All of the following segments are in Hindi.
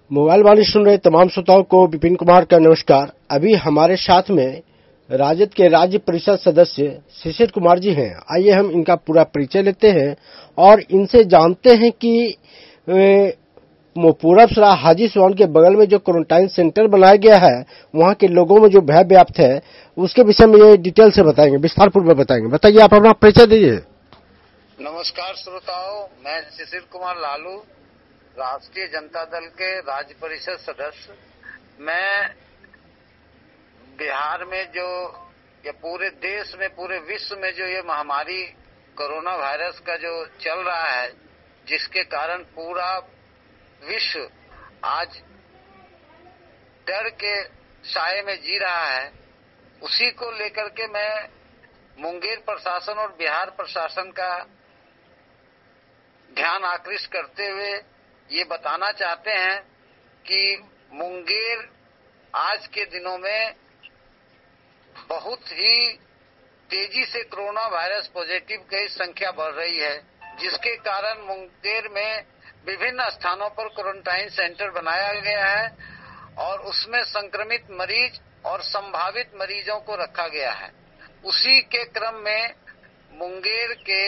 मोबाइल वाणी सुन रहे तमाम श्रोताओं को विपिन कुमार का नमस्कार। अभी हमारे साथ में राजद के राज्य परिषद सदस्य शिशिर कुमार जी हैं। आइए हम इनका पूरा परिचय लेते हैं और इनसे जानते हैं कि पूरब सराय हाजी सुभान के बगल में जो क्वारंटाइन सेंटर बनाया गया है, वहां के लोगों में जो भय व्याप्त है, उसके विषय में ये डिटेल से बताएंगे, विस्तार पूर्वक बताएंगे। बताइए, आप अपना परिचय दीजिए। नमस्कार श्रोताओं, मैं शिशिर कुमार लालू, राष्ट्रीय जनता दल के राज्य परिषद सदस्य। मैं बिहार में जो या पूरे देश में, पूरे विश्व में जो ये महामारी कोरोना वायरस का जो चल रहा है, जिसके कारण पूरा विश्व आज डर के साए में जी रहा है, उसी को लेकर के मैं मुंगेर प्रशासन और बिहार प्रशासन का ध्यान आकृष्ट करते हुए ये बताना चाहते हैं कि मुंगेर आज के दिनों में बहुत ही तेजी से कोरोना वायरस पॉजिटिव की संख्या बढ़ रही है, जिसके कारण मुंगेर में विभिन्न स्थानों पर क्वारंटाइन सेंटर बनाया गया है और उसमें संक्रमित मरीज और संभावित मरीजों को रखा गया है। उसी के क्रम में मुंगेर के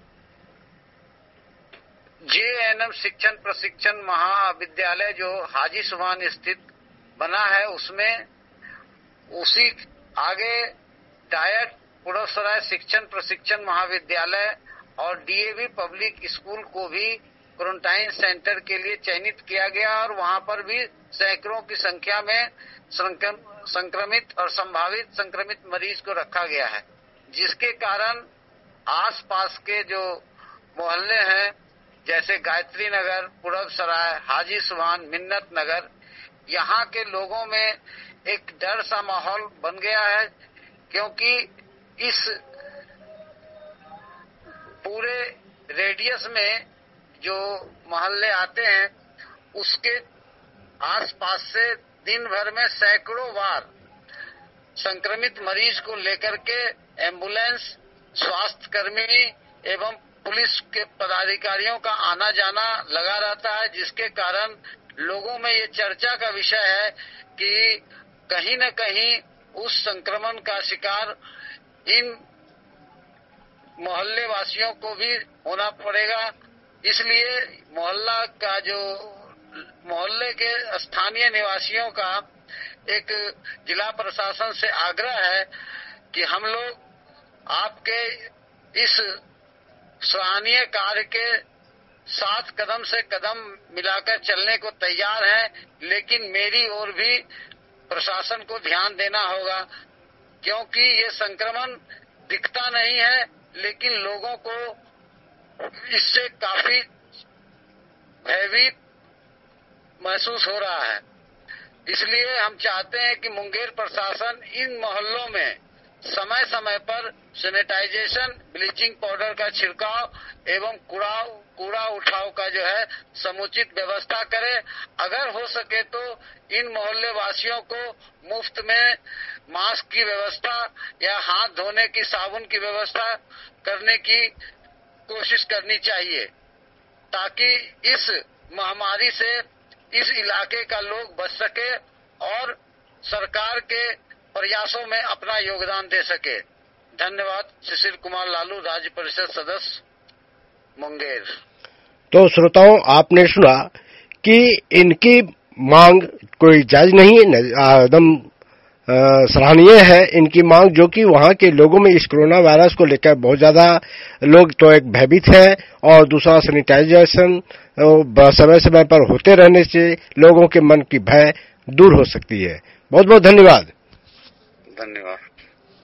JNM शिक्षण प्रशिक्षण महाविद्यालय जो हाजी सुभान स्थित बना है, उसमें उसी आगे डायट पूरब सराय शिक्षण प्रशिक्षण महाविद्यालय और DAV पब्लिक स्कूल को भी क्वारंटाइन सेंटर के लिए चयनित किया गया और वहां पर भी सैकड़ों की संख्या में संक्रमित और संभावित संक्रमित मरीज को रखा गया है, जिसके कारण आसपास के जो मोहल्ले हैं, जैसे गायत्री नगर, पूरब सराय, हाजी सुभान, मिन्नत नगर, यहाँ के लोगों में एक डर सा माहौल बन गया है, क्योंकि इस पूरे रेडियस में जो मोहल्ले आते हैं, उसके आसपास से दिन भर में सैकड़ों बार संक्रमित मरीज को लेकर के एम्बुलेंस, स्वास्थ्य कर्मी एवं पुलिस के पदाधिकारियों का आना जाना लगा रहता है, जिसके कारण लोगों में ये चर्चा का विषय है कि कहीं न कहीं उस संक्रमण का शिकार इन मोहल्ले वासियों को भी होना पड़ेगा। इसलिए मोहल्ले के स्थानीय निवासियों का एक जिला प्रशासन से आग्रह है कि हम लोग आपके इस सराहनीय कार्य के साथ कदम से कदम मिलाकर चलने को तैयार हैं, लेकिन मेरी ओर भी प्रशासन को ध्यान देना होगा, क्योंकि ये संक्रमण दिखता नहीं है, लेकिन लोगों को इससे काफी भयभीत महसूस हो रहा है। इसलिए हम चाहते हैं कि मुंगेर प्रशासन इन मोहल्लों में समय समय पर सैनिटाइजेशन, ब्लीचिंग पाउडर का छिड़काव एवं कूड़ा उठाव का जो है समुचित व्यवस्था करे। अगर हो सके तो इन मोहल्ले वासियों को मुफ्त में मास्क की व्यवस्था या हाथ धोने की साबुन की व्यवस्था करने की कोशिश करनी चाहिए, ताकि इस महामारी से इस इलाके का लोग बच सके और सरकार के प्रयासों में अपना योगदान दे सके। धन्यवाद। शिशिर कुमार लालू, राज्य परिषद सदस्य, मुंगेर। तो श्रोताओं, आपने सुना कि इनकी मांग कोई जायज नहीं, एकदम सराहनीय है इनकी मांग, जो कि वहां के लोगों में इस कोरोना वायरस को लेकर बहुत ज्यादा लोग तो एक भयभीत है, और दूसरा सैनिटाइजेशन समय समय पर होते रहने से लोगों के मन की भय दूर हो सकती है। बहुत बहुत धन्यवाद। धन्यवाद।